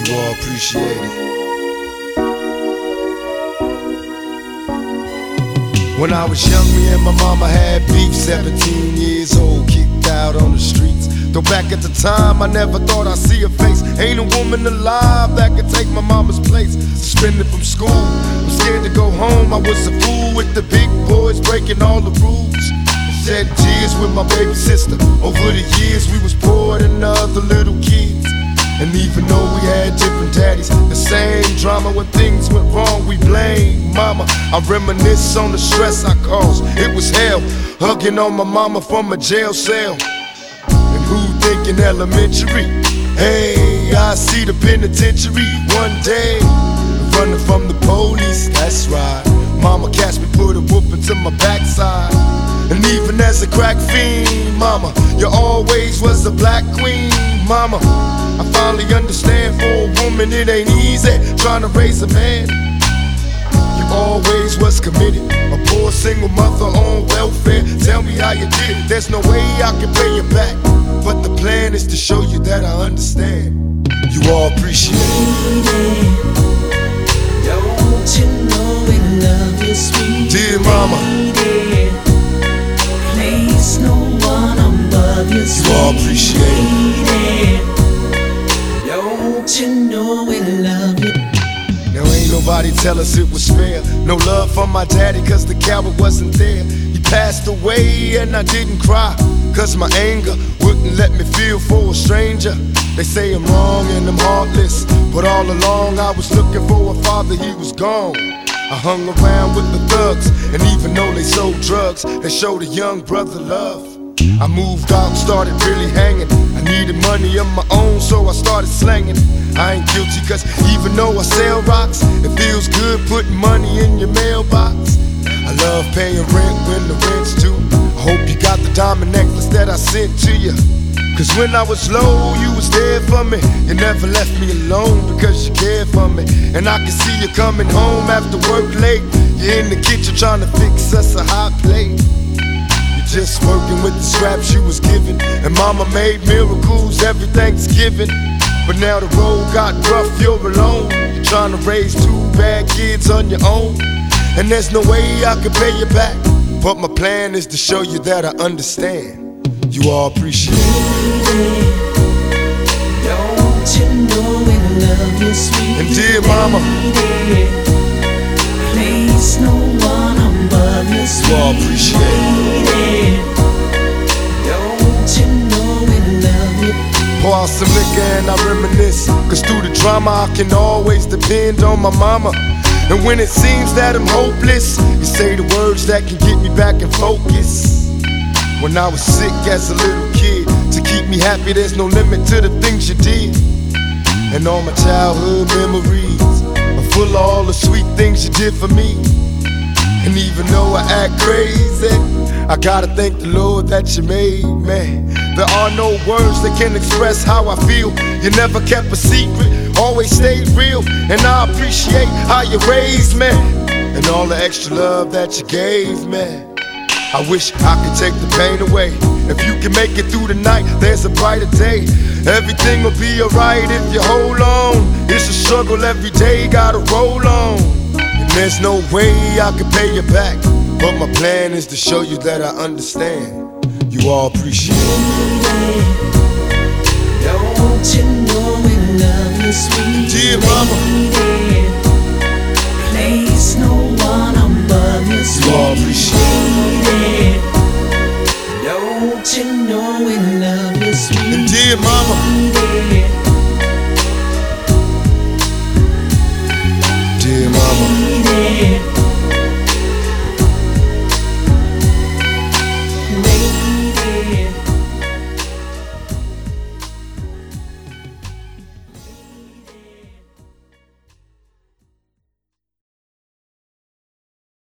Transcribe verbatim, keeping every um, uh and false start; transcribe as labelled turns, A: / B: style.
A: You all appreciate it. When I was young, me and my mama had beef. Seventeen years old, kicked out on the streets. Though back at the time, I never thought I'd see her face. Ain't a woman alive that could take my mama's place. Suspended from school, I'm scared to go home. I was a fool with the big boys, breaking all the rules. Shed tears with my baby sister. Over the years, we was poor than other little kids. And even though we had different daddies, the same drama. When things went wrong, we blame mama. I reminisce on the stress I caused. It was hell, hugging on my mama from a jail cell. And who thinking elementary? Hey, I see the penitentiary one day. Running from the police, that's right. Mama catch me, put a whooping to my backside. And even as a crack fiend, mama, you always was a black queen, mama. I finally understand, for a woman it ain't easy trying to raise a man. You always was committed, a poor single mother on welfare. Tell me how you did it, there's no way I can pay you back. But the plan is to show you that I understand. You all appreciate it.
B: Don't you know we love you, sweet
A: dear mama.
B: Place no one above you,
A: you all appreciate it.
B: Don't you know we love you?
A: Now ain't nobody tell us it was fair. No love from my daddy cause the coward wasn't there. He passed away and I didn't cry, cause my anger wouldn't let me feel for a stranger. They say I'm wrong and I'm heartless, but all along I was looking for a father, he was gone. I hung around with the thugs, and even though they sold drugs, they showed a young brother love. I moved out, started really hanging. I needed money of my own, so I started slanging. I ain't guilty, cause even though I sell rocks, it feels good putting money in your mailbox. I love paying rent when the rent's due. I hope you got the diamond necklace that I sent to you. Cause when I was low, you was there for me. You never left me alone because you cared for me. And I can see you coming home after work late. You're in the kitchen trying to fix us a hot plate. You're just working with the scraps you was given. And mama made miracles every Thanksgiving. But now the road got rough, you're alone. You're trying to raise two bad kids on your own. And there's no way I can pay you back. But my plan is to show you that I understand. You all appreciate it.
B: Don't you know we love you, sweet
A: and dear mama.
B: Place no one above you, sweet
A: you all appreciate
B: it. Don't you know we love you?
A: Pour out some liquor and I reminisce, cause through the drama I can always depend on my mama. And when it seems that I'm hopeless, you say the words that can get me back in focus. When I was sick as a little kid, to keep me happy there's no limit to the things you did. And all my childhood memories are full of all the sweet things you did for me. And even though I act crazy, I gotta thank the Lord that you made me. There are no words that can express how I feel. You never kept a secret, always stayed real. And I appreciate how you raised me, and all the extra love that you gave me. I wish I could take the pain away. If you can make it through the night, there's a brighter day. Everything will be alright if you hold on. It's a struggle every day, gotta roll on. And there's no way I can pay you back, but my plan is to show you that I understand. You all appreciate it.
B: Don't you know we love you, sweet
A: dear mama.
B: Place no one above you, sweet
A: you all appreciate it.
B: Don't you know we love you, sweet
A: and dear mama.